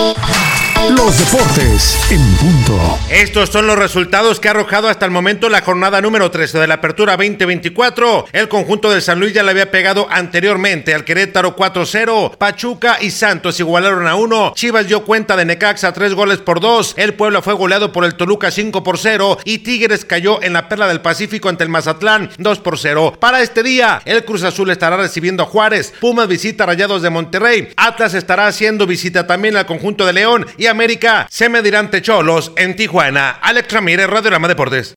Los deportes en punto. Estos son los resultados que ha arrojado hasta el momento la jornada número 13 de la Apertura 2024. El conjunto del San Luis ya le había pegado anteriormente al Querétaro 4-0. Pachuca y Santos igualaron a 1. Chivas dio cuenta de Necaxa 3-2. El Puebla fue goleado por el Toluca 5-0. Y Tigres cayó en la Perla del Pacífico ante el Mazatlán 2-0. Para este día, el Cruz Azul estará recibiendo a Juárez. Pumas visita a Rayados de Monterrey. Atlas estará haciendo visita también al conjunto de León. Y América se medirá ante Cholos en Tijuana. Alex Ramírez, Radiorama Deportes.